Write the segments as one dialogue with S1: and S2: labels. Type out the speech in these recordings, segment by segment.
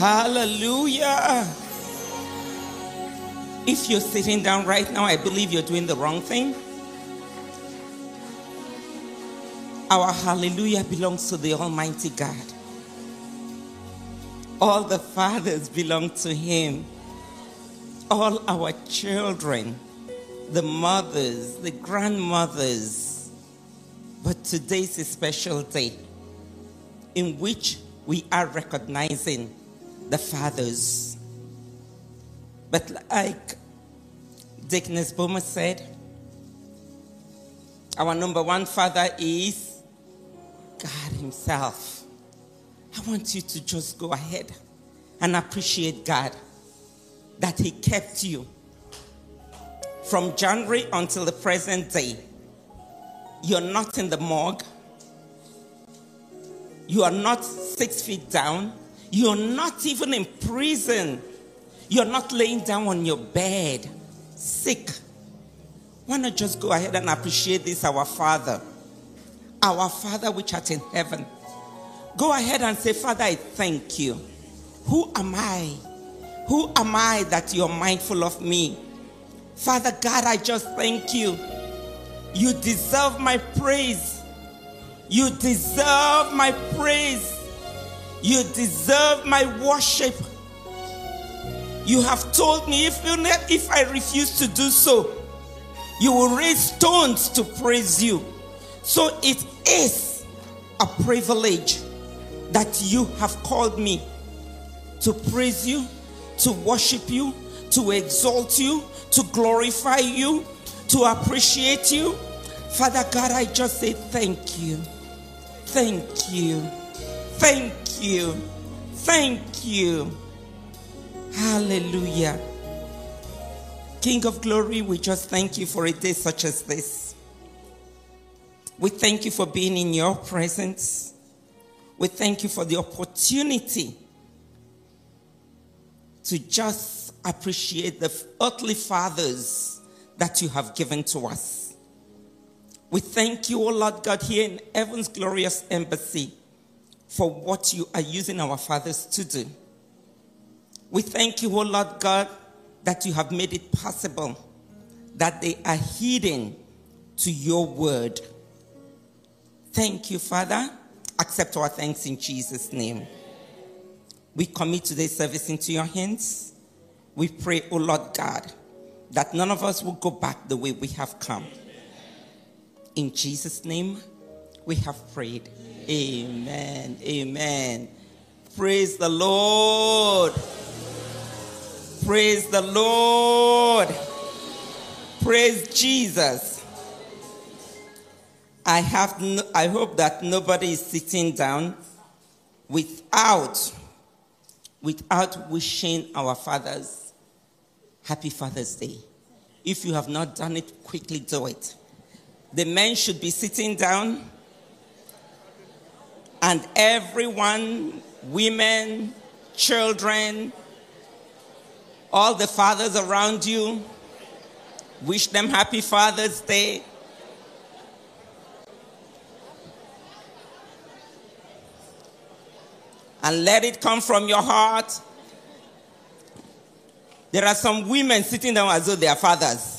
S1: Hallelujah. If you're sitting down right now, I believe you're doing the wrong thing. Our hallelujah belongs to the Almighty God. All the fathers belong to Him. All our children, the mothers, the grandmothers. But today's a special day in which we are recognizing the fathers. But like Deaconess Boma said, our number one father is God Himself. I want you to just go ahead and appreciate God that He kept you from January until the present day. You're not in the morgue. You are not 6 feet down. You're not even in prison. You're not laying down on your bed, sick. Why not just go ahead and appreciate this, our Father? Our Father which art in heaven. Go ahead and say, Father, I thank you. Who am I? Who am I that you're mindful of me? Father God, I just thank you. You deserve my praise. You deserve my praise. You deserve my worship. You have told me if I refuse to do so, you will raise stones to praise you. So it is a privilege that you have called me to praise you, to worship you, to exalt you, to glorify you, to appreciate you. Father God, I just say thank you. Thank you. Thank you. Thank you. Hallelujah. King of glory, we just thank you for a day such as this. We thank you for being in your presence. We thank you for the opportunity to just appreciate the earthly fathers that you have given to us. We thank you, O Lord God, here in heaven's glorious embassy for what you are using our fathers to do. We thank you, O Lord God, that you have made it possible that they are heeding to your word. Thank you, Father. Accept our thanks in Jesus' name. We commit today's service into your hands. We pray, O Lord God, that none of us will go back the way we have come. In Jesus' name, we have prayed. Amen. Amen. Praise the Lord. Praise the Lord. Praise Jesus. I hope that nobody is sitting down without wishing our fathers happy Father's Day. If you have not done it, quickly do it. The men should be sitting down, and everyone, women, children, all the fathers around you, wish them happy Father's Day. And let it come from your heart. There are some women sitting down as though they are fathers.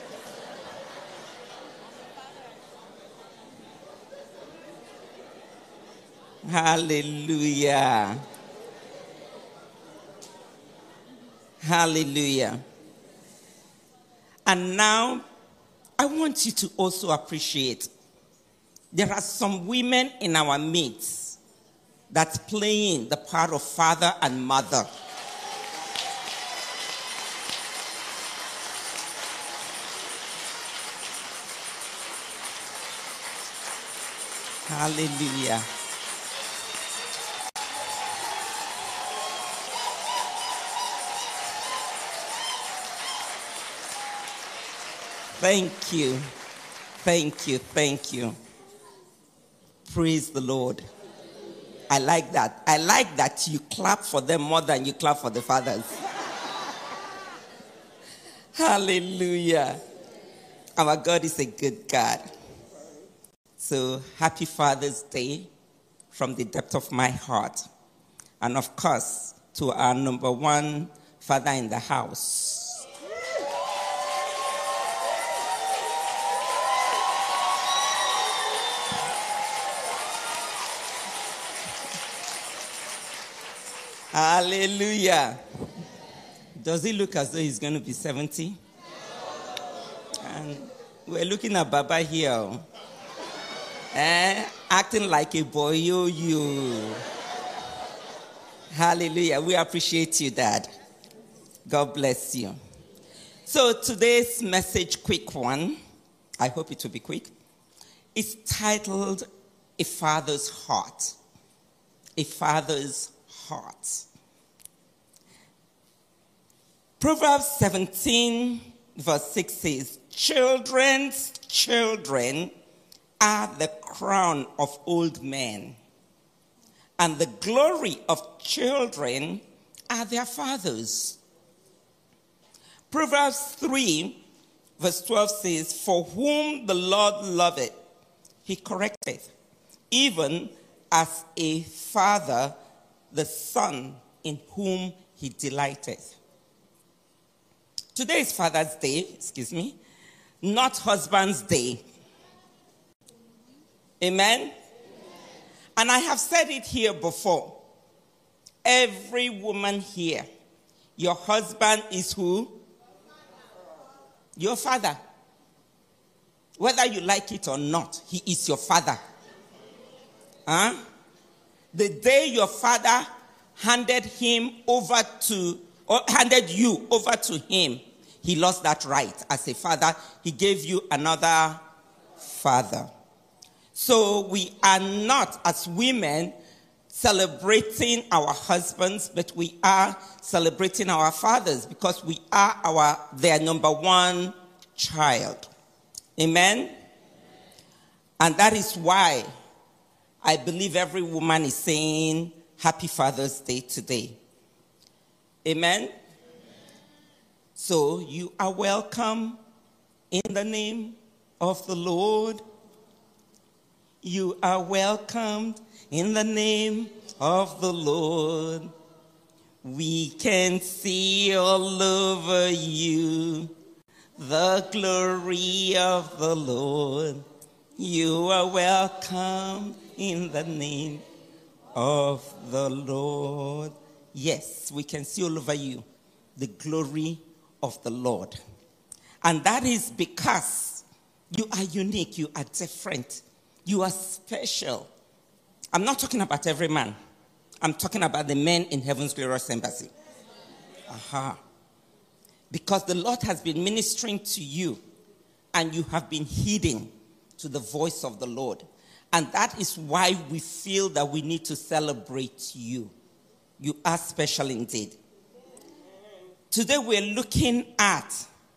S1: Hallelujah. Hallelujah. And now, I want you to also appreciate there are some women in our midst that's playing the part of father and mother. Hallelujah. Thank you. Thank you. Thank you. Praise the Lord. I like that. I like that you clap for them more than you clap for the fathers. Hallelujah. Our God is a good God. So happy Father's Day from the depth of my heart. And of course, to our number one father in the house. Hallelujah. Does it look as though he's going to be 70? And we're looking at Baba here. Acting like a boy, you. Hallelujah. We appreciate you, Dad. God bless you. So today's message, quick one. I hope it will be quick. It's titled, A Father's Heart. A Father's Heart. Proverbs 17 verse 6 says, Children's children are the crown of old men, and the glory of children are their fathers. Proverbs 3 verse 12 says, For whom the Lord loveth, he correcteth, even as a father the son in whom he delighteth. Today is Father's Day, not husband's day. Amen? And I have said it here before. Every woman here, your husband is who? Your father. Whether you like it or not, he is your father. Huh? The day your father handed you over to him, he lost that right as a father. He gave you another father. So we are not, as women, celebrating our husbands, but we are celebrating our fathers because we are their number one child. Amen? And that is why I believe every woman is saying Happy Father's Day today. Amen? So you are welcome in the name of the Lord. You are welcomed in the name of the Lord. We can see all over you the glory of the Lord. You are welcome in the name of the Lord. Yes, we can see all over you the glory of the Lord. And that is because you are unique, you are different, you are special. I'm not talking about every man. I'm talking about the men in Heaven's Glorious Embassy. Because the Lord has been ministering to you and you have been heeding to the voice of the Lord. And that is why we feel that we need to celebrate you. You are special indeed. Today we're looking at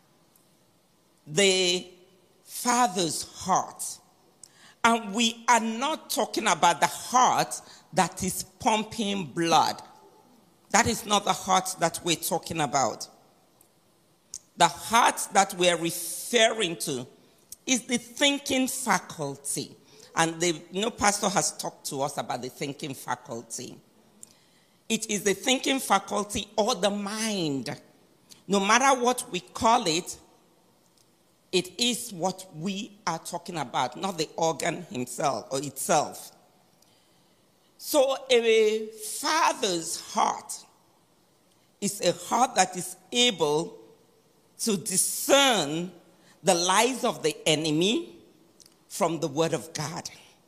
S1: the Father's heart. And we are not talking about the heart that is pumping blood. That is not the heart that we're talking about. The heart that we're referring to is the thinking faculty. And Pastor has talked to us about the thinking faculty. It is the thinking faculty or the mind. No matter what we call it, it is what we are talking about, not the organ himself or itself. So a father's heart is a heart that is able to discern the lies of the enemy from the word of God.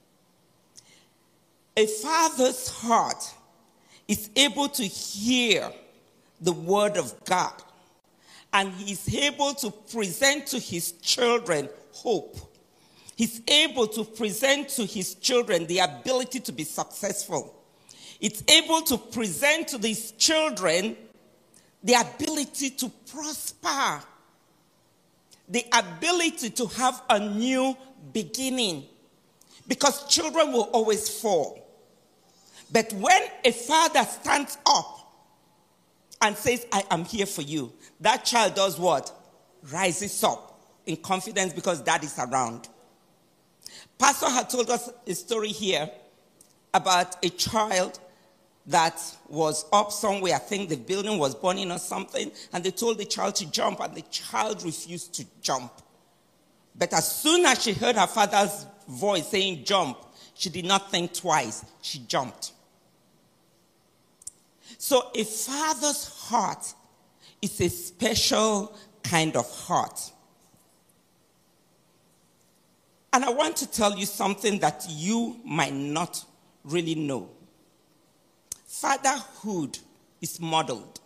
S1: A father's heart is able to hear the word of God, and he's able to present to his children hope. He's able to present to his children the ability to be successful. It's able to present to these children the ability to prosper, the ability to have a new beginning, because children will always fall. But when a father stands up and says, I am here for you, that child does what? Rises up in confidence because dad is around. Pastor had told us a story here about a child that was up somewhere. I think the building was burning or something, and they told the child to jump, and the child refused to jump. But as soon as she heard her father's voice saying jump, she did not think twice. She jumped. So a father's heart is a special kind of heart. And I want to tell you something that you might not really know. Fatherhood is modeled.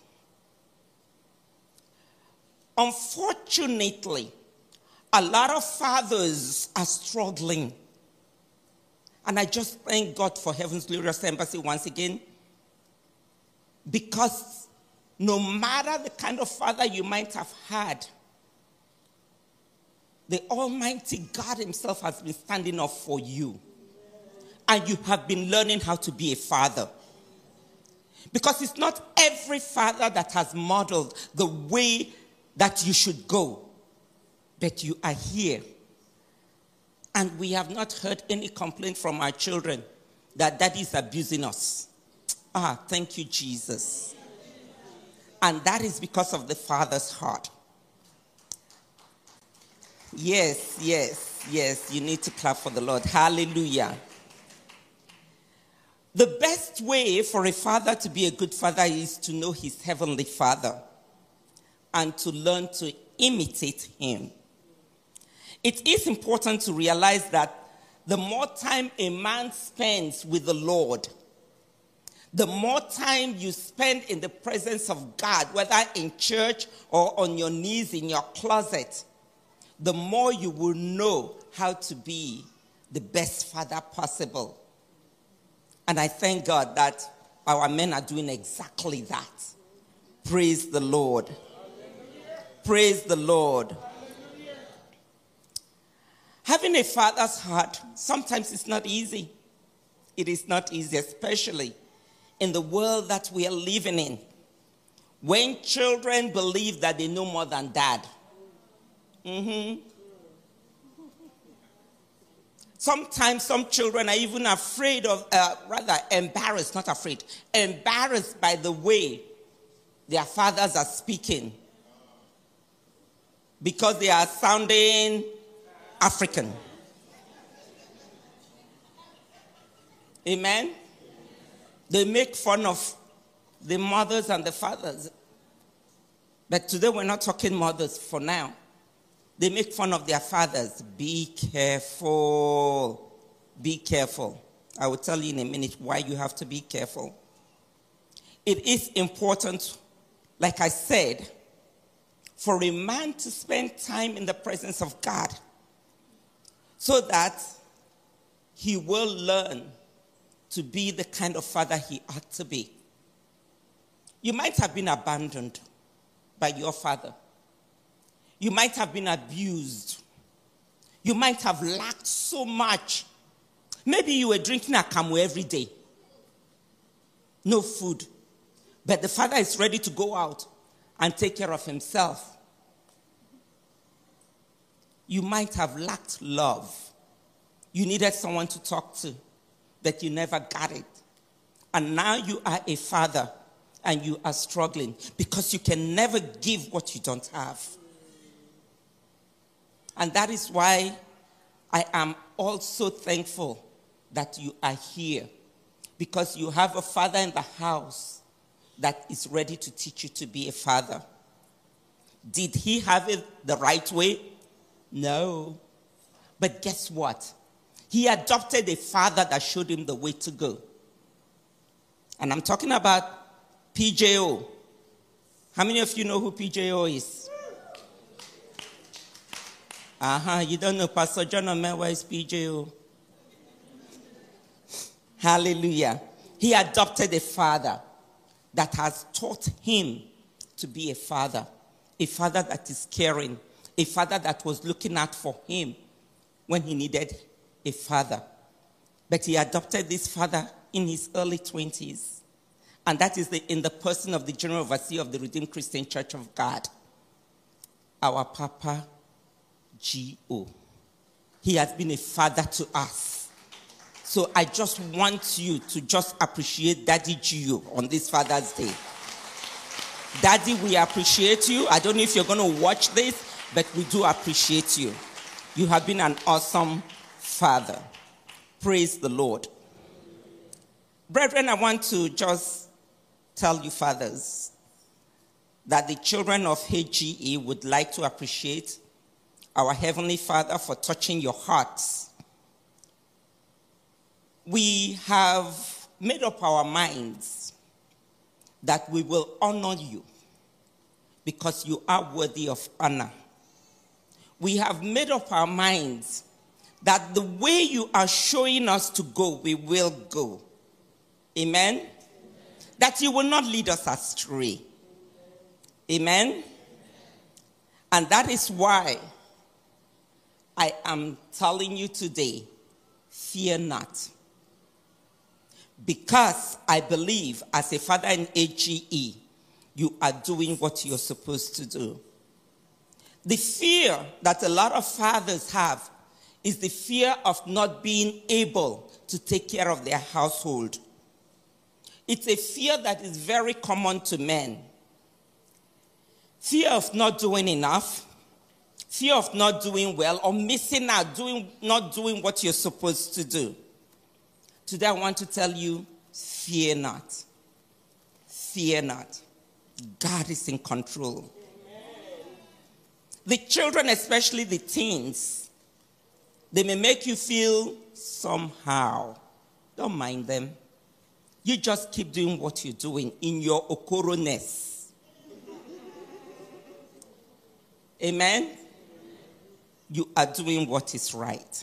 S1: Unfortunately, a lot of fathers are struggling. And I just thank God for Heaven's Glorious Embassy once again. Because no matter the kind of father you might have had, the Almighty God himself has been standing up for you. And you have been learning how to be a father. Because it's not every father that has modeled the way that you should go. But you are here. And we have not heard any complaint from our children that daddy is abusing us. Thank you, Jesus. And that is because of the father's heart. Yes. You need to clap for the Lord. Hallelujah. The best way for a father to be a good father is to know his heavenly Father and to learn to imitate him. It is important to realize that the more time a man spends with the Lord, the more time you spend in the presence of God, whether in church or on your knees in your closet, the more you will know how to be the best father possible. And I thank God that our men are doing exactly that. Praise the Lord. Praise the Lord. Having a father's heart, sometimes it's not easy. It is not easy, especially in the world that we are living in. When children believe that they know more than dad. Sometimes some children are even afraid of, embarrassed by the way their fathers are speaking. Because they are sounding African. Amen? They make fun of the mothers and the fathers. But today we're not talking mothers for now. They make fun of their fathers. Be careful. Be careful. I will tell you in a minute why you have to be careful. It is important, like I said, for a man to spend time in the presence of God so that he will learn to be the kind of father he ought to be. You might have been abandoned by your father. You might have been abused. You might have lacked so much. Maybe you were drinking akamu every day. No food. But the father is ready to go out and take care of himself. You might have lacked love. You needed someone to talk to, but you never got it. And now you are a father and you are struggling because you can never give what you don't have. And that is why I am also thankful that you are here, because you have a father in the house that is ready to teach you to be a father. Did he have it the right way? No. But guess what? He adopted a father that showed him the way to go. And I'm talking about PJO. How many of you know who PJO is? You don't know Pastor John Omewa is PJO. Hallelujah. He adopted a father that has taught him to be a father that is caring, a father that was looking out for him when he needed a father. But he adopted this father in his early 20s. And that is in the person of the General Overseer of the Redeemed Christian Church of God, our Papa G.O. He has been a father to us. So I just want you to just appreciate Daddy Gio on this Father's Day. Daddy, we appreciate you. I don't know if you're going to watch this, but we do appreciate you. You have been an awesome father. Praise the Lord. Brethren, I want to just tell you fathers that the children of HGE would like to appreciate our Heavenly Father for touching your hearts. We have made up our minds that we will honor you because you are worthy of honor. We have made up our minds that the way you are showing us to go, we will go. Amen? That you will not lead us astray. Amen? And that is why I am telling you today, fear not. Because I believe as a father in HGE, you are doing what you're supposed to do. The fear that a lot of fathers have is the fear of not being able to take care of their household. It's a fear that is very common to men. Fear of not doing enough, fear of not doing well, or missing out, not doing what you're supposed to do. Today I want to tell you, fear not. Fear not. God is in control. The children, especially the teens, they may make you feel somehow. Don't mind them. You just keep doing what you're doing in your okoro-ness. Amen? You are doing what is right.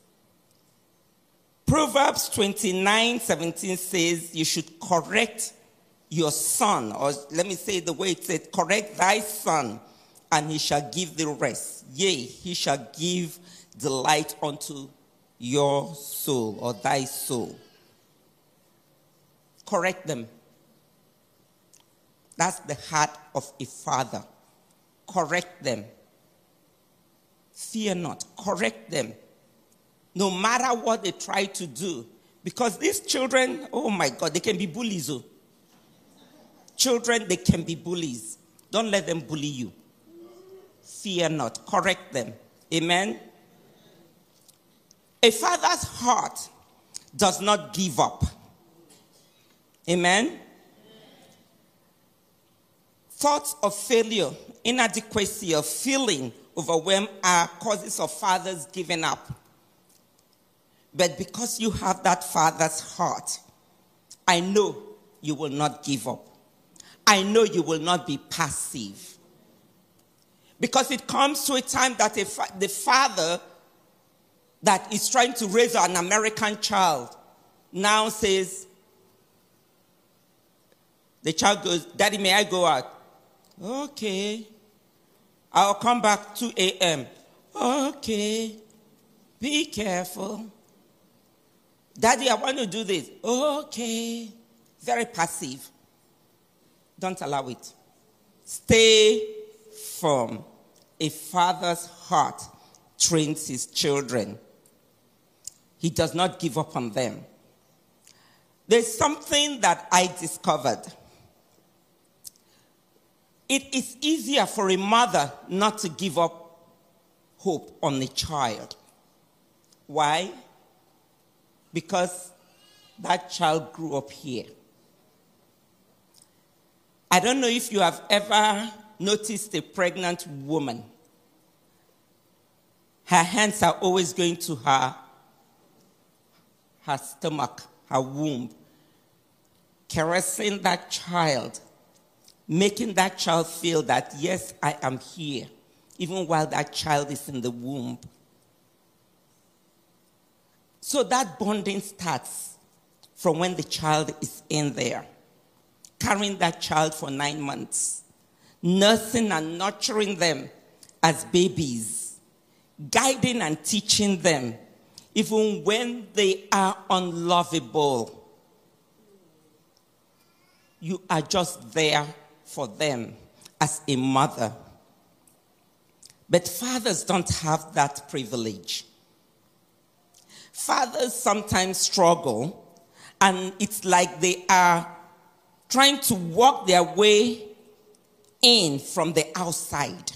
S1: Proverbs 29:17 says you should correct your son, or let me say the way it said, correct thy son, and he shall give thee rest. Yea, he shall give delight unto your soul, or thy soul. Correct them. That's the heart of a father. Correct them. Fear not. Correct them. No matter what they try to do. Because these children, oh my God, they can be bullies. Oh. Children, they can be bullies. Don't let them bully you. Fear not. Correct them. Amen? A father's heart does not give up. Amen? Thoughts of failure, inadequacy, of feeling overwhelmed are causes of fathers giving up. But because you have that father's heart, I know you will not give up. I know you will not be passive. Because it comes to a time that the father that is trying to raise an American child now says, the child goes, Daddy, may I go out? Okay. I'll come back 2 a.m. Okay. Be careful. Daddy, I want to do this. Okay. Very passive. Don't allow it. Stay firm. A father's heart trains his children. He does not give up on them. There's something that I discovered. It is easier for a mother not to give up hope on a child. Why? Because that child grew up here. I don't know if you have ever noticed a pregnant woman. Her hands are always going to her stomach, her womb, caressing that child, making that child feel that, yes, I am here, even while that child is in the womb. So that bonding starts from when the child is in there, carrying that child for 9 months, nursing and nurturing them as babies, guiding and teaching them, even when they are unlovable. You are just there for them as a mother. But fathers don't have that privilege. Fathers sometimes struggle, and it's like they are trying to walk their way in from the outside.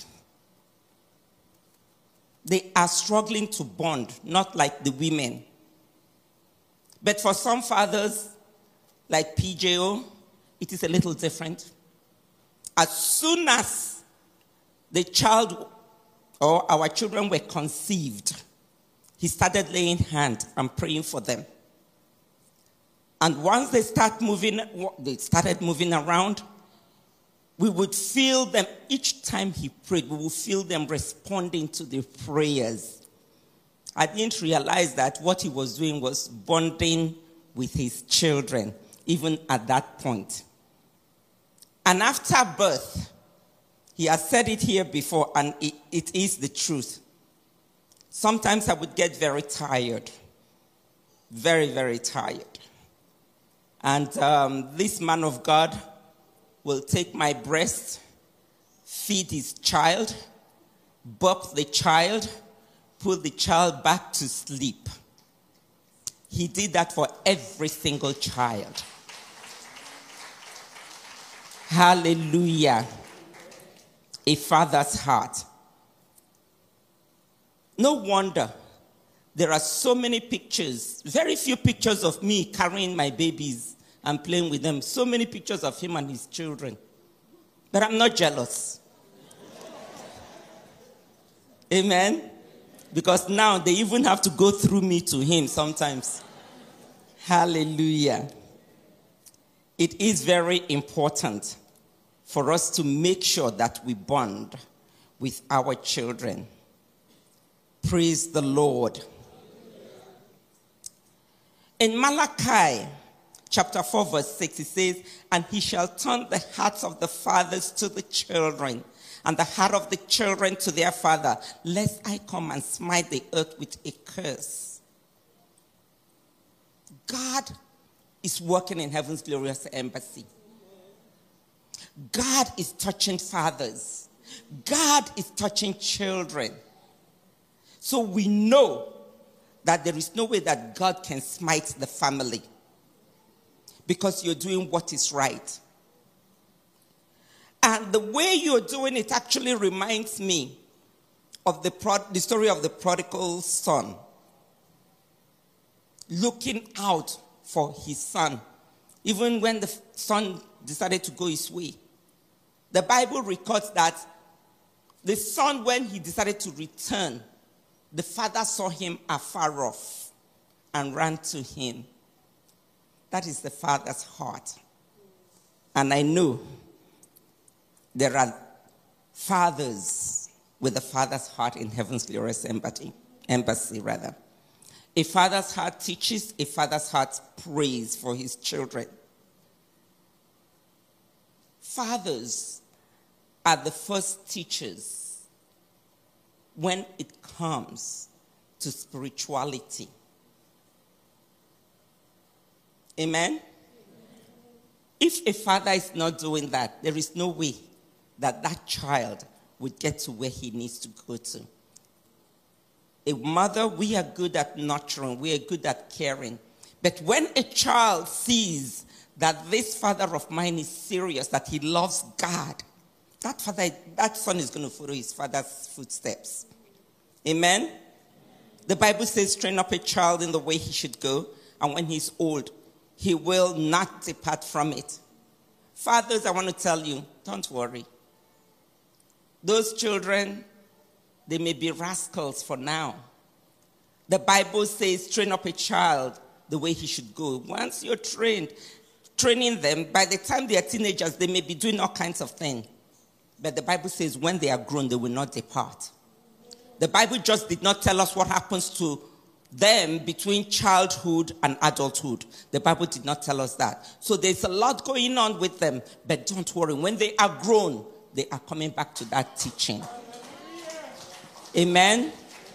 S1: They are struggling to bond, not like the women. But for some fathers, like PJO, it is a little different. As soon as the child or our children were conceived, he started laying hands and praying for them. And once they started moving around, we would feel them, each time he prayed, we would feel them responding to the prayers. I didn't realize that what he was doing was bonding with his children, even at that point. And after birth, he has said it here before, and it is the truth. Sometimes I would get very tired, very, very tired. And this man of God will take my breast, feed his child, burp the child, put the child back to sleep. He did that for every single child. Hallelujah. A father's heart. No wonder there are so many pictures, very few pictures of me carrying my babies and playing with them. So many pictures of him and his children. But I'm not jealous. Amen? Because now they even have to go through me to him sometimes. Hallelujah. It is very important for us to make sure that we bond with our children. Praise the Lord. In Malachi chapter 4 verse 6, it says, "And he shall turn the hearts of the fathers to the children, and the heart of the children to their father, lest I come and smite the earth with a curse." God is working in heaven's glorious embassy. God is touching fathers. God is touching children. So we know that there is no way that God can smite the family because you're doing what is right. And the way you're doing it actually reminds me of the story of the prodigal son, looking out for his son, even when the son decided to go his way. The Bible records that the son, when he decided to return, the father saw him afar off and ran to him. That is the father's heart. And I know there are fathers with the father's heart in heaven's glorious embassy. A father's heart teaches, a father's heart prays for his children. Fathers are the first teachers when it comes to spirituality. Amen? If a father is not doing that, there is no way that that child would get to where he needs to go to. A mother, we are good at nurturing, we are good at caring. But when a child sees that this father of mine is serious, that he loves God, that son is going to follow his father's footsteps. Amen? The Bible says, train up a child in the way he should go, and when he's old, he will not depart from it. Fathers, I want to tell you, don't worry. Those children, they may be rascals for now. The Bible says, train up a child the way he should go. Once you're training them, by the time they are teenagers, they may be doing all kinds of things. But the Bible says when they are grown, they will not depart. The Bible just did not tell us what happens to them between childhood and adulthood. The Bible did not tell us that. So there's a lot going on with them. But don't worry, when they are grown, they are coming back to that teaching. Amen?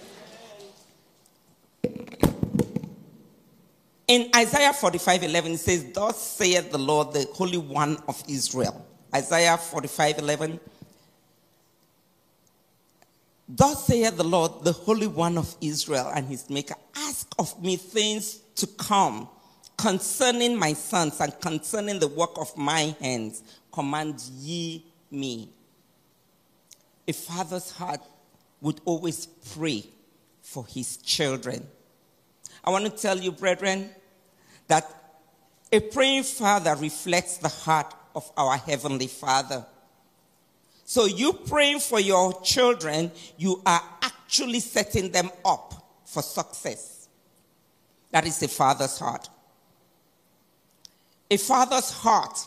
S1: In Isaiah 45:11, it says, "Thus saith the Lord, the Holy One of Israel." Isaiah 45:11. Thus saith the Lord, the Holy One of Israel and his Maker, ask of me things to come concerning my sons and concerning the work of my hands. Command ye me. A father's heart would always pray for his children. I want to tell you, brethren, that a praying father reflects the heart of our Heavenly Father. So you praying for your children, you are actually setting them up for success. That is a father's heart. A father's heart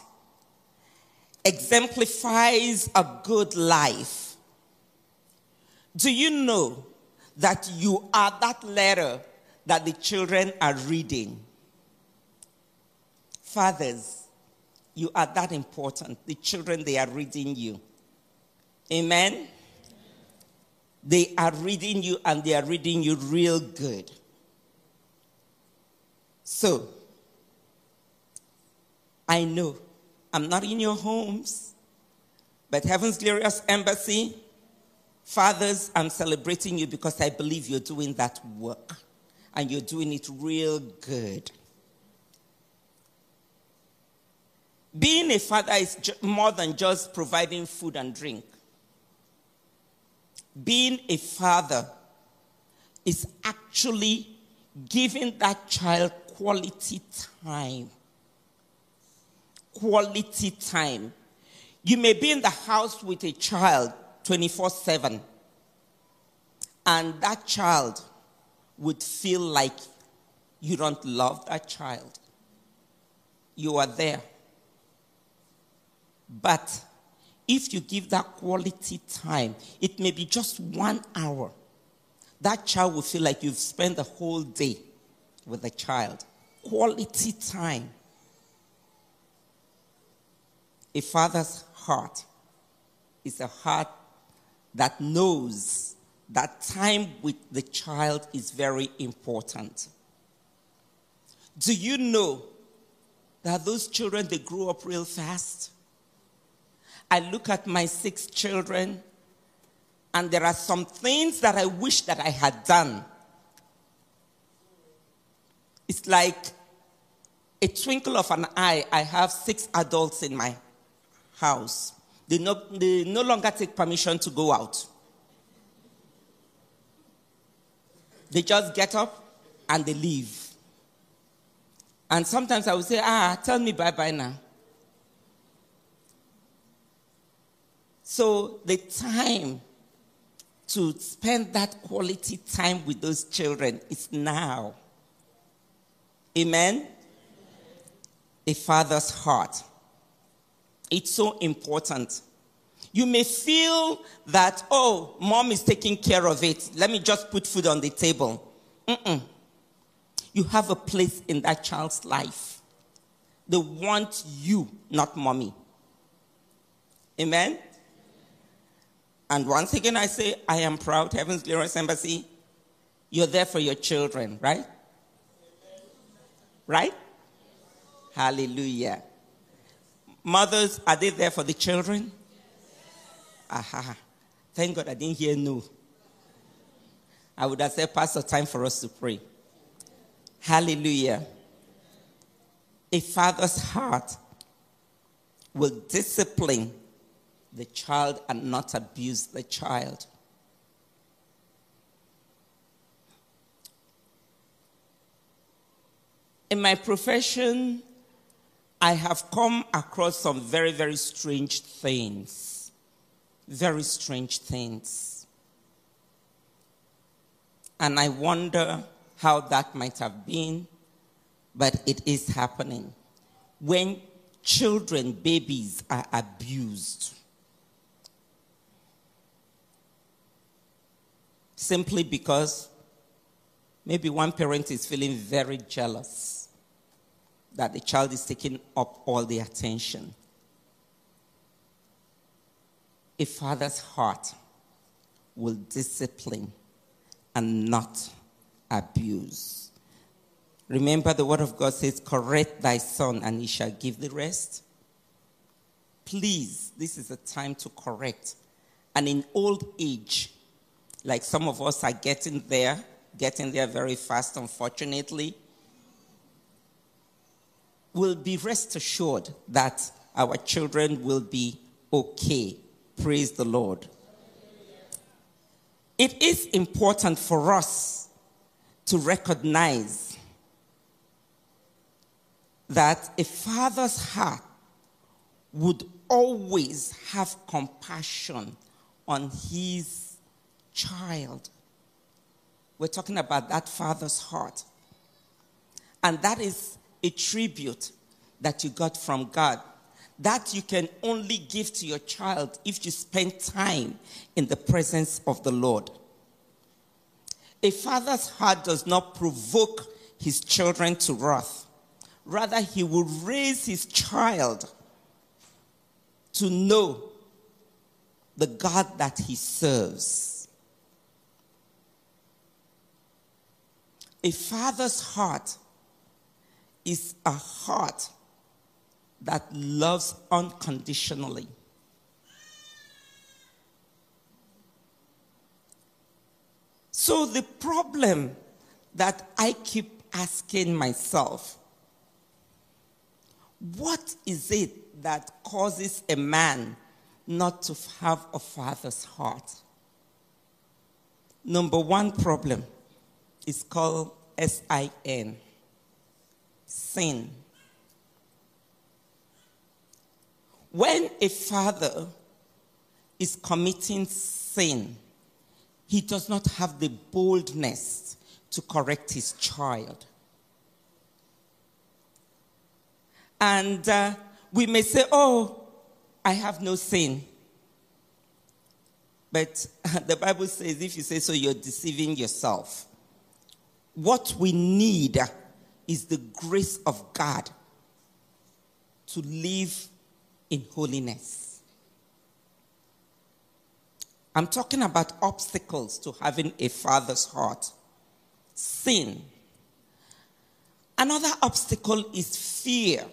S1: exemplifies a good life. Do you know that you are that letter that the children are reading? Fathers, you are that important. The children, they are reading you. Amen? They are reading you, and they are reading you real good. So, I know I'm not in your homes, but Heaven's Glorious Embassy, fathers, I'm celebrating you because I believe you're doing that work, and you're doing it real good. Being a father is more than just providing food and drink. Being a father is actually giving that child quality time. Quality time. You may be in the house with a child 24/7, and that child would feel like you don't love that child. You are there. But if you give that quality time, it may be just 1 hour. That child will feel like you've spent the whole day with the child. Quality time. A father's heart is a heart that knows that time with the child is very important. Do you know that those children, they grow up real fast? I look at my 6 children, and there are some things that I wish that I had done. It's like a twinkle of an eye. I have 6 adults in my house. They no longer take permission to go out. They just get up and they leave. And sometimes I will say, tell me bye-bye now. So the time to spend that quality time with those children is now. Amen? A father's heart. It's so important. You may feel that, mom is taking care of it. Let me just put food on the table. You have a place in that child's life. They want you, not mommy. Amen? And once again, I say, I am proud, Heaven's Glorious Embassy. You're there for your children, right? Right? Hallelujah. Mothers, are they there for the children? Aha. Thank God I didn't hear no. I would have said, Pastor, time for us to pray. Hallelujah. A father's heart will discipline the child and not abuse the child. In my profession, I have come across some very, very strange things. Very strange things. And I wonder how that might have been, but it is happening. When children, babies, are abused, simply because maybe one parent is feeling very jealous that the child is taking up all the attention. A father's heart will discipline and not abuse. Remember, the word of God says, correct thy son and he shall give the rest. Please, this is a time to correct. And in old age, like some of us are getting there very fast, unfortunately, we'll be rest assured that our children will be okay. Praise the Lord. It is important for us to recognize that a father's heart would always have compassion on his child. We're talking about that father's heart. And that is a tribute that you got from God, that you can only give to your child if you spend time in the presence of the Lord. A father's heart does not provoke his children to wrath. Rather, he will raise his child to know the God that he serves. A father's heart is a heart that loves unconditionally. So the problem that I keep asking myself, what is it that causes a man not to have a father's heart? Number one problem is called sin. Sin. When a father is committing sin, he does not have the boldness to correct his child. And we may say, oh, I have no sin. But the Bible says, if you say so, you're deceiving yourself. What we need is the grace of God to live in holiness. I'm talking about obstacles to having a father's heart. Sin. Another obstacle is fear.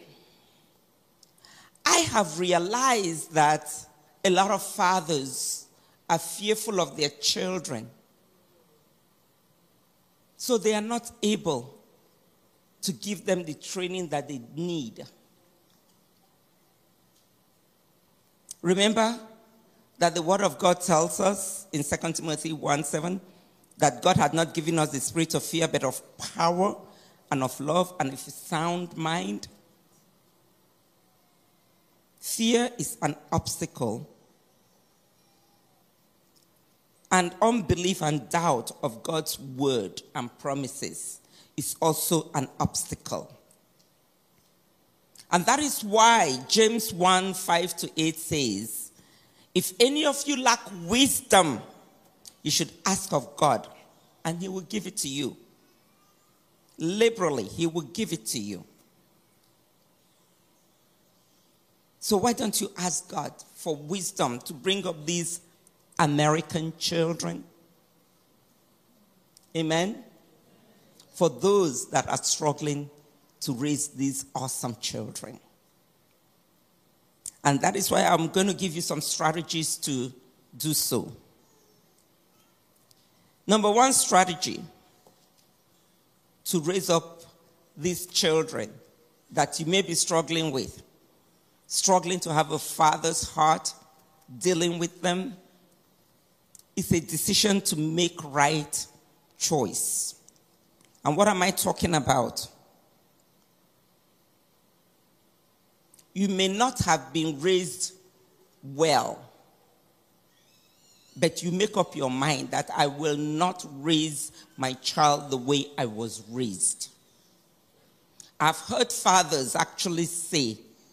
S1: I have realized that a lot of fathers are fearful of their children. So they are not able to give them the training that they need. Remember that the Word of God tells us in 2 Timothy 1:7 that God had not given us the spirit of fear, but of power and of love and of a sound mind. Fear is an obstacle, and unbelief and doubt of God's word and promises is also an obstacle. And that is why James 1:5-8 says, if any of you lack wisdom, you should ask of God, and he will give it to you. Liberally, he will give it to you. So why don't you ask God for wisdom to bring up these American children? Amen? For those that are struggling to raise these awesome children. And that is why I'm going to give you some strategies to do so. Number one strategy to raise up these children that you may be struggling with, struggling to have a father's heart, dealing with them, is a decision to make right choice. And what am I talking about? You may not have been raised well, but you make up your mind that I will not raise my child the way I was raised. I've heard fathers actually say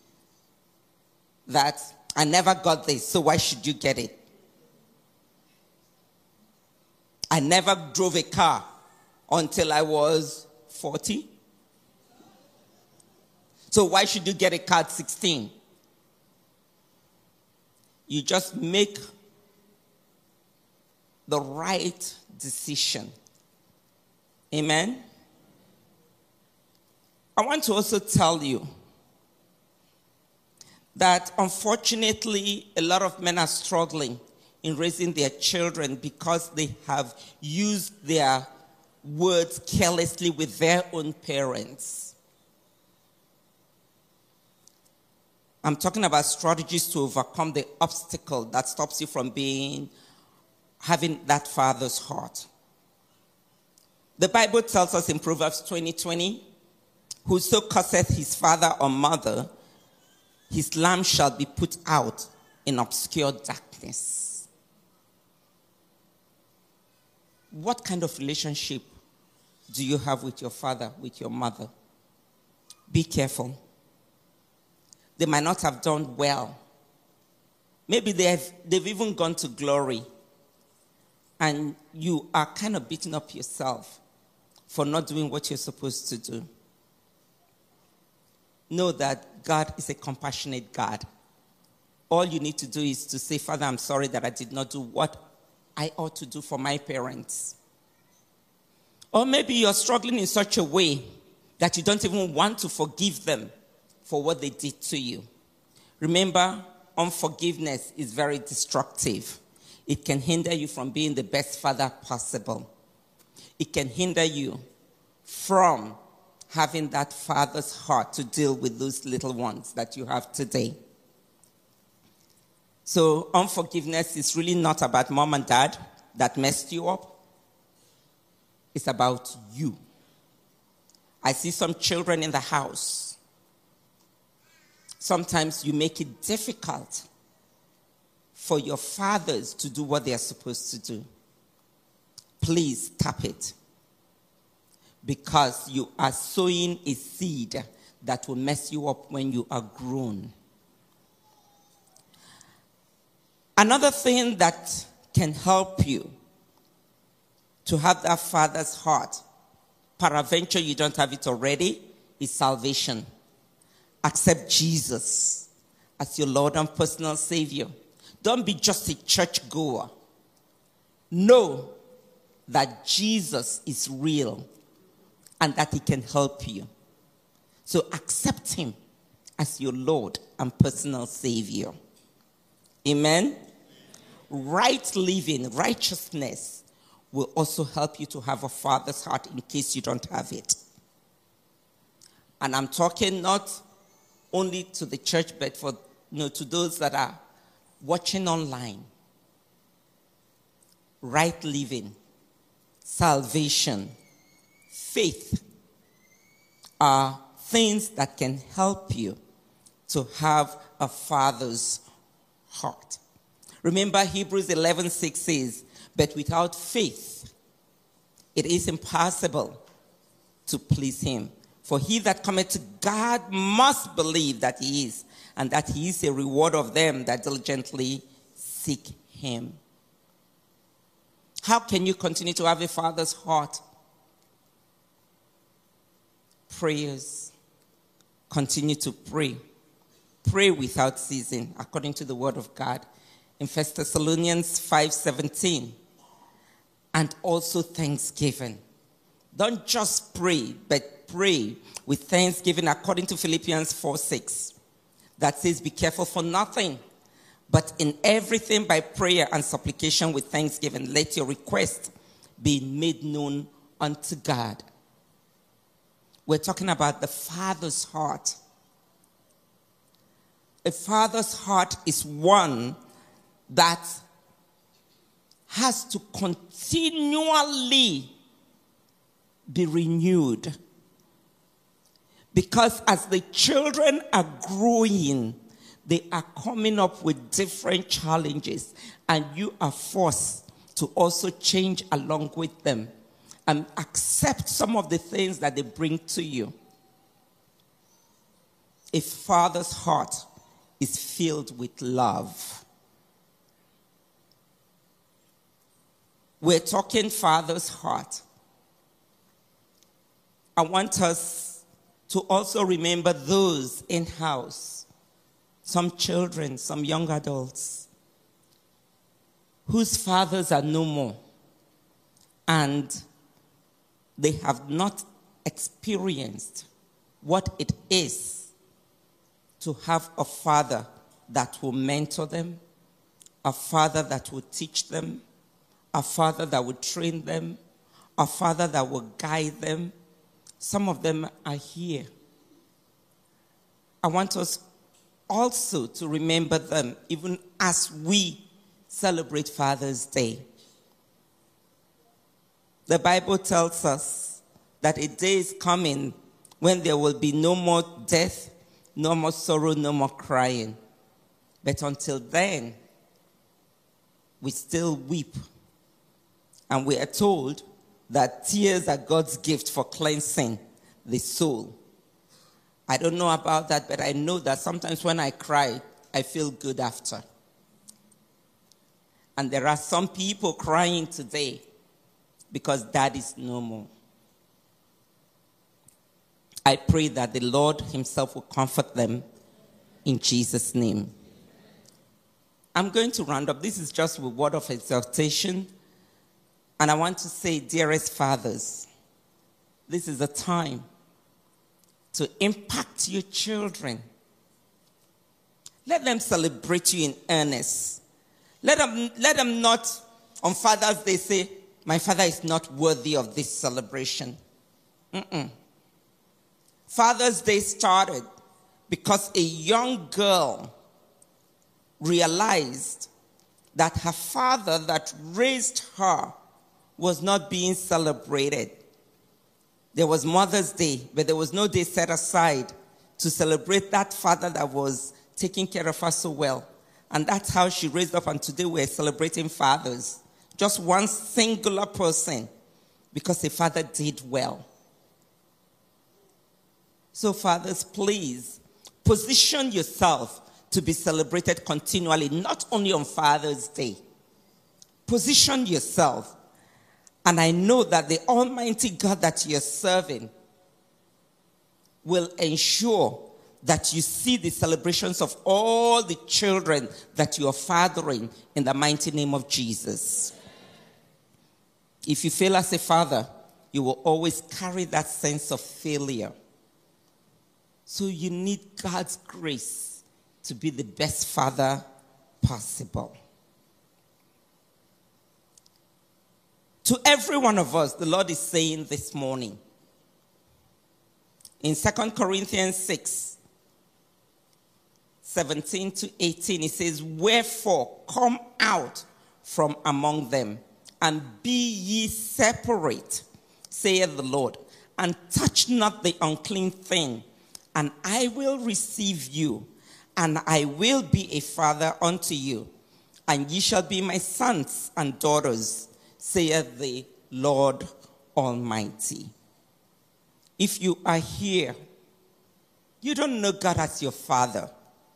S1: that I never got this, so why should you get it? I never drove a car until I was 40. So why should you get a car at 16? You just make the right decision. Amen? I want to also tell you that unfortunately a lot of men are struggling in raising their children because they have used their words carelessly with their own parents. I'm talking about strategies to overcome the obstacle that stops you from having that father's heart. The Bible tells us in Proverbs 20:20, whoso curseth his father or mother, his lamp shall be put out in obscure darkness. What kind of relationship do you have with your father, with your mother? Be careful. They might not have done well. Maybe they've even gone to glory. And you are kind of beating up yourself for not doing what you're supposed to do. Know that God is a compassionate God. All you need to do is to say, Father, I'm sorry that I did not do what I ought to do for my parents. Or maybe you're struggling in such a way that you don't even want to forgive them for what they did to you. Remember, unforgiveness is very destructive. It can hinder you from being the best father possible. It can hinder you from having that father's heart to deal with those little ones that you have today. So unforgiveness is really not about mom and dad that messed you up. It's about you. I see some children in the house. Sometimes you make it difficult for your fathers to do what they are supposed to do. Please stop it. Because you are sowing a seed that will mess you up when you are grown. Another thing that can help you to have that father's heart, peradventure you don't have it already, is salvation. Accept Jesus as your Lord and personal Savior. Don't be just a church goer. Know that Jesus is real and that he can help you. So accept him as your Lord and personal Savior. Amen? Right living, righteousness will also help you to have a father's heart in case you don't have it. And I'm talking not only to the church, but to those that are watching online. Right living, salvation, faith are things that can help you to have a father's heart. Remember, Hebrews 11:6 says, but without faith, it is impossible to please him. For he that cometh to God must believe that he is, and that he is a reward of them that diligently seek him. How can you continue to have a father's heart? Prayers. Continue to pray. Pray without ceasing, according to the word of God. In 1 Thessalonians 5:17. And also thanksgiving. Don't just pray, but pray with thanksgiving, according to Philippians 4:6. That says, be careful for nothing, but in everything by prayer and supplication with thanksgiving, let your request be made known unto God. We're talking about the father's heart. A father's heart is one that has to continually be renewed. Because as the children are growing, they are coming up with different challenges, and you are forced to also change along with them and accept some of the things that they bring to you. A father's heart is filled with love. We're talking father's heart. I want us to also remember those in-house, some children, some young adults, whose fathers are no more, and they have not experienced what it is to have a father that will mentor them, a father that would teach them, a father that would train them, a father that will guide them. Some of them are here. I want us also to remember them even as we celebrate Father's Day. The Bible tells us that a day is coming when there will be no more death, no more sorrow, no more crying. But until then, we still weep. And we are told that tears are God's gift for cleansing the soul. I don't know about that, but I know that sometimes when I cry, I feel good after. And there are some people crying today because Dad is no more. I pray that the Lord himself will comfort them in Jesus' name. I'm going to round up. This is just a word of exhortation. And I want to say, dearest fathers, this is a time to impact your children. Let them celebrate you in earnest. Let them not, on Father's Day, say, my father is not worthy of this celebration. Father's Day started because a young girl realized that her father that raised her was not being celebrated. There was Mother's Day, but there was no day set aside to celebrate that father that was taking care of her so well. And that's how she raised up, and today we're celebrating fathers. Just one singular person, because a father did well. So fathers, please, position yourself to be celebrated continually, not only on Father's Day. Position yourself. And I know that the Almighty God that you're serving will ensure that you see the celebrations of all the children that you are fathering in the mighty name of Jesus. If you fail as a father, you will always carry that sense of failure. So you need God's grace to be the best father possible. To every one of us, the Lord is saying this morning, in 2 Corinthians 6, 17 to 18, it says, wherefore come out from among them, and be ye separate, saith the Lord, and touch not the unclean thing, and I will receive you, and I will be a father unto you, and ye shall be my sons and daughters, saith the Lord Almighty. If you are here, you don't know God as your father,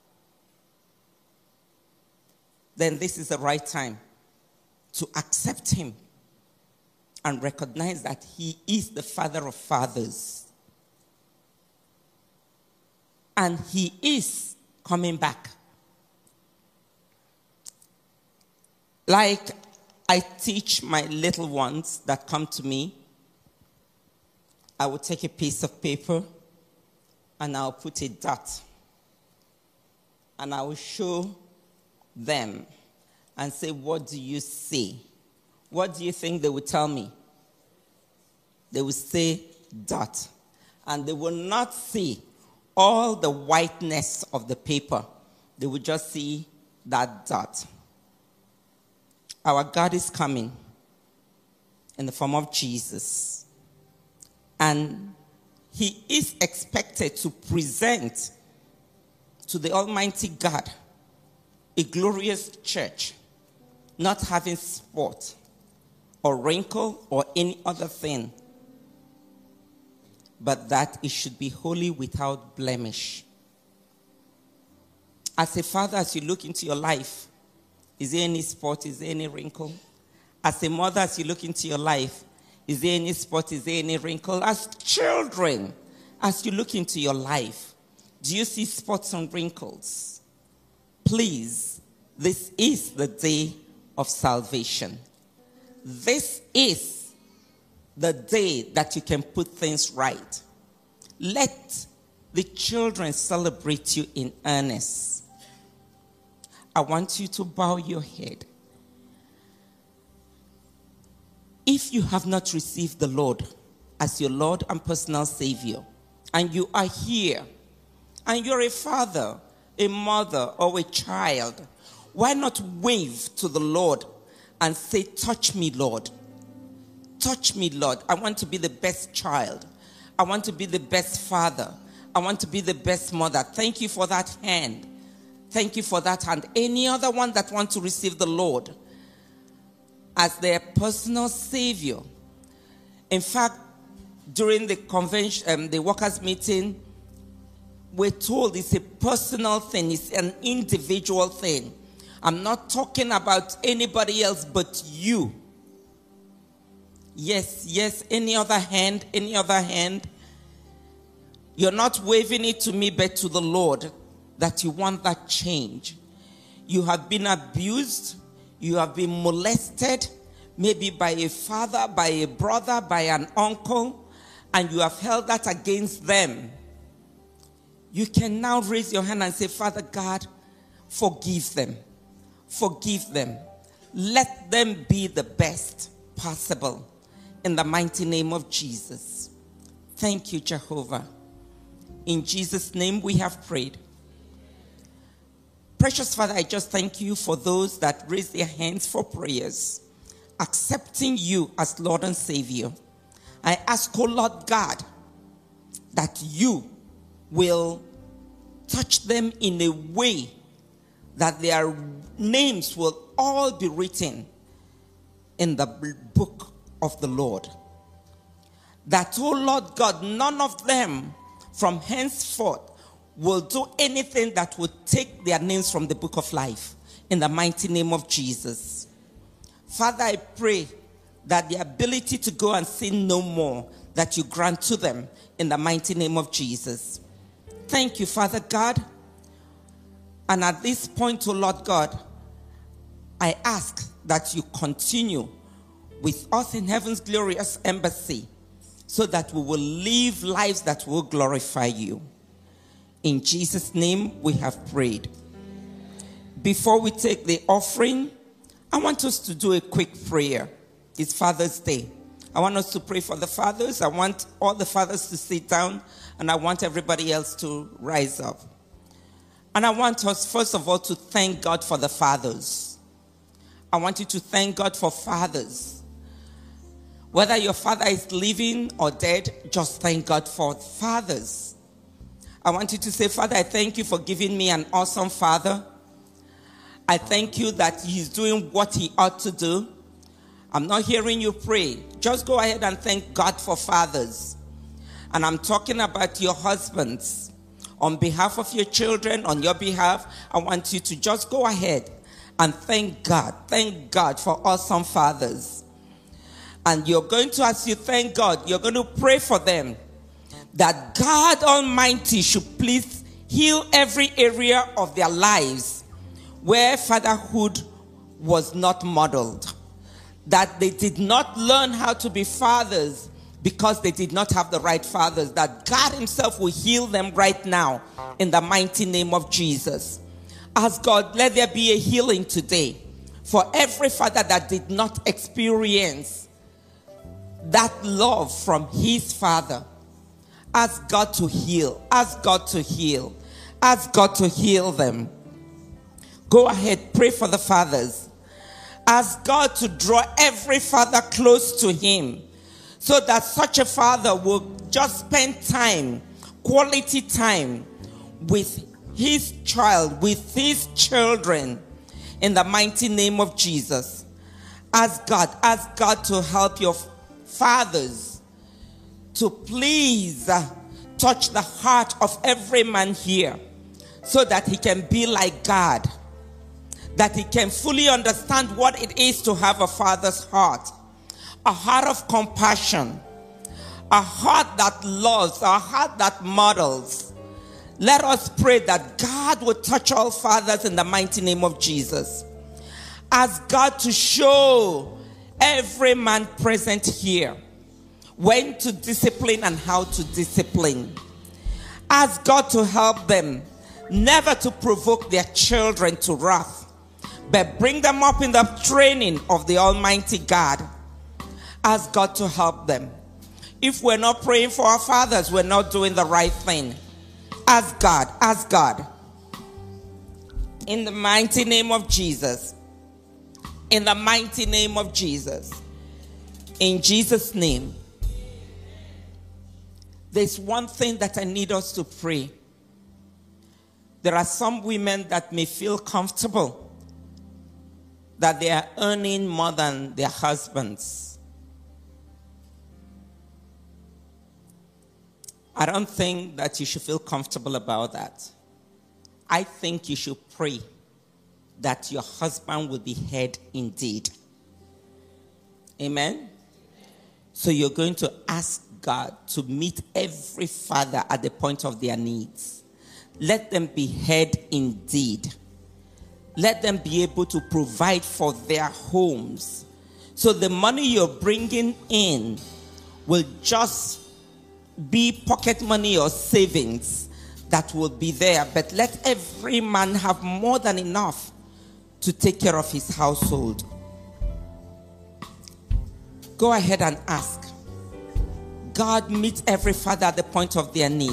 S1: then this is the right time to accept him and recognize that he is the Father of fathers. And he is coming back. Like I teach my little ones that come to me, I will take a piece of paper and I'll put a dot. And I will show them and say, what do you see? What do you think they would tell me? They would say dot. And they will not see all the whiteness of the paper. They will just see that dot. Our God is coming in the form of Jesus. And he is expected to present to the Almighty God a glorious church, not having spot or wrinkle or any other thing, but that it should be holy without blemish. As a father, as you look into your life, is there any spot? Is there any wrinkle? As a mother, as you look into your life, is there any spot? Is there any wrinkle? As children, as you look into your life, do you see spots and wrinkles? Please, this is the day of salvation. This is the day that you can put things right. Let the children celebrate you in earnest. I want you to bow your head. If you have not received the Lord as your Lord and personal Savior, and you are here, and you're a father, a mother, or a child, why not wave to the Lord and say, touch me, Lord. Touch me, Lord. I want to be the best child. I want to be the best father. I want to be the best mother. Thank you for that hand. Thank you for that hand. Any other one that wants to receive the Lord as their personal Savior. In fact, during the convention, the workers' meeting, we're told it's a personal thing. It's an individual thing. I'm not talking about anybody else but you. Yes, any other hand, any other hand. You're not waving it to me, but to the Lord, that you want that change. You have been abused. You have been molested, maybe by a father, by a brother, by an uncle, and you have held that against them. You can now raise your hand and say, Father God, forgive them. Forgive them. Let them be the best possible. In the mighty name of Jesus. Thank you, Jehovah. In Jesus' name we have prayed. Precious Father, I just thank you for those that raise their hands for prayers, accepting you as Lord and Savior. I ask, oh Lord God, that you will touch them in a way that their names will all be written in the book of the Lord. That, oh Lord God, none of them from henceforth will do anything that would take their names from the book of life. In the mighty name of Jesus. Father, I pray that the ability to go and sin no more, that you grant to them in the mighty name of Jesus. Thank you, Father God. And at this point, oh Lord God, I ask that you continue with us in heaven's glorious embassy, so that we will live lives that will glorify you. In Jesus' name we have prayed. Before we take the offering, I want us to do a quick prayer. It's Father's Day. I want us to pray for the fathers. I want all the fathers to sit down, and I want everybody else to rise up. And I want us, first of all, to thank God for the fathers. I want you to thank God for fathers. Whether your father is living or dead, just thank God for fathers. I want you to say, Father, I thank you for giving me an awesome father. I thank you that he's doing what he ought to do. I'm not hearing you pray. Just go ahead and thank God for fathers. And I'm talking about your husbands. On behalf of your children, on your behalf, I want you to just go ahead and thank God. Thank God for awesome fathers. And you're going to, as you thank God, you're going to pray for them that God Almighty should please heal every area of their lives where fatherhood was not modeled. That they did not learn how to be fathers because they did not have the right fathers. That God himself will heal them right now in the mighty name of Jesus. Ask God, let there be a healing today for every father that did not experience that love from his father. Ask God to heal. Ask God to heal. Ask God to heal them. Go ahead, pray for the fathers. Ask God to draw every father close to him, so that such a father will just spend time, quality time with his child, with his children, in the mighty name of Jesus. Ask God to help your fathers to please touch the heart of every man here, so that he can be like God, that he can fully understand what it is to have a father's heart, a heart of compassion, a heart that loves, a heart that models. Let us pray that God will touch all fathers in the mighty name of Jesus. Ask God to show every man present here when to discipline and how to discipline. Ask God to help them, never to provoke their children to wrath, but bring them up in the training of the Almighty God. Ask God to help them. If we're not praying for our fathers, we're not doing the right thing. Ask God, ask God. In the mighty name of Jesus. In the mighty name of Jesus. In Jesus' name. There's one thing that I need us to pray. There are some women that may feel comfortable that they are earning more than their husbands. I don't think that you should feel comfortable about that. I think you should pray that your husband will be head indeed. Amen? So you're going to ask God to meet every father at the point of their needs. Let them be head indeed. Let them be able to provide for their homes. So the money you're bringing in will just be pocket money or savings that will be there. But let every man have more than enough to take care of his household. Go ahead and ask. God, meet every father at the point of their need.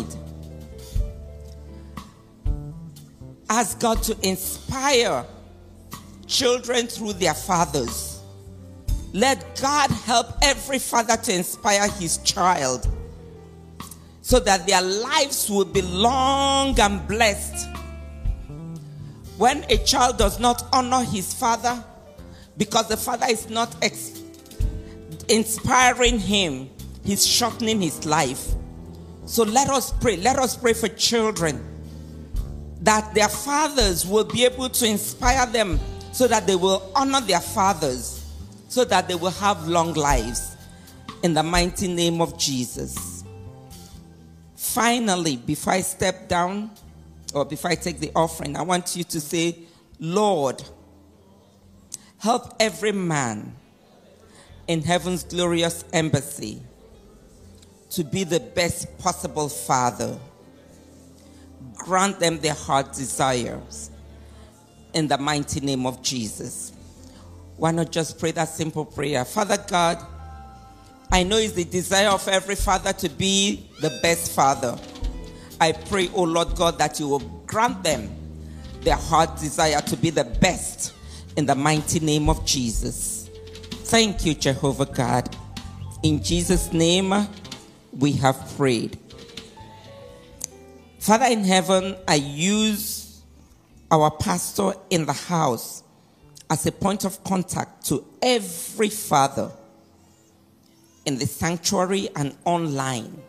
S1: Ask God to inspire children through their fathers. Let God help every father to inspire his child so that their lives will be long and blessed. When a child does not honor his father because the father is not inspiring him, he's shortening his life. So let us pray. Let us pray for children that their fathers will be able to inspire them so that they will honor their fathers, so that they will have long lives. In the mighty name of Jesus. Finally, before I step down, or before I take the offering, I want you to say, Lord, help every man in heaven's glorious embassy to be the best possible father. Grant them their heart desires in the mighty name of Jesus. Why not just pray that simple prayer? Father God, I know it's the desire of every father to be the best father. I pray, oh Lord God, that you will grant them their heart desire to be the best in the mighty name of Jesus. Thank you, Jehovah God. In Jesus' name, we have prayed. Father in heaven, I use our pastor in the house as a point of contact to every father in the sanctuary and online.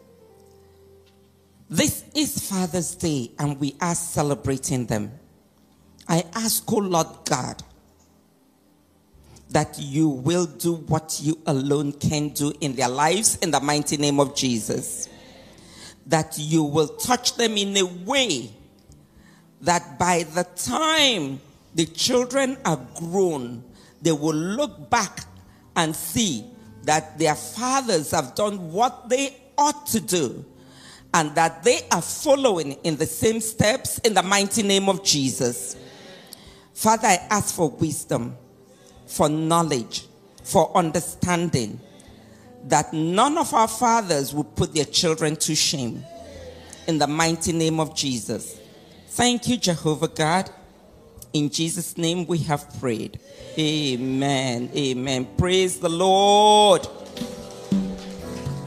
S1: This is Father's Day and we are celebrating them. I ask, oh Lord God, that you will do what you alone can do in their lives in the mighty name of Jesus. That you will touch them in a way that by the time the children are grown, they will look back and see that their fathers have done what they ought to do and that they are following in the same steps in the mighty name of Jesus. Father, I ask for wisdom, for knowledge, for understanding, that none of our fathers will put their children to shame. In the mighty name of Jesus. Thank you, Jehovah God. In Jesus' name we have prayed. Amen. Amen. Praise the Lord.